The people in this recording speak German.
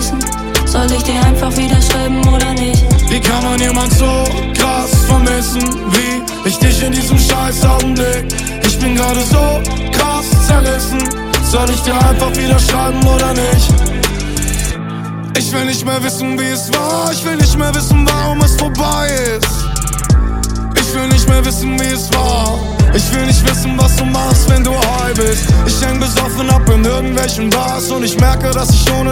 wissen, soll ich dir einfach wieder schreiben oder nicht? Wie kann man jemand so krass vermissen wie ich dich in diesem scheiß Augenblick? Ich bin gerade so krass zerrissen, soll ich dir einfach wieder schreiben oder nicht? Ich will nicht mehr wissen, wie es war, ich will nicht mehr wissen, warum es vorbei ist. Ich will nicht mehr wissen, wie es war. Ich will nicht wissen, was du machst, wenn du high bist. Ich häng besoffen ab in irgendwelchen Bars und ich merke, dass ich ohne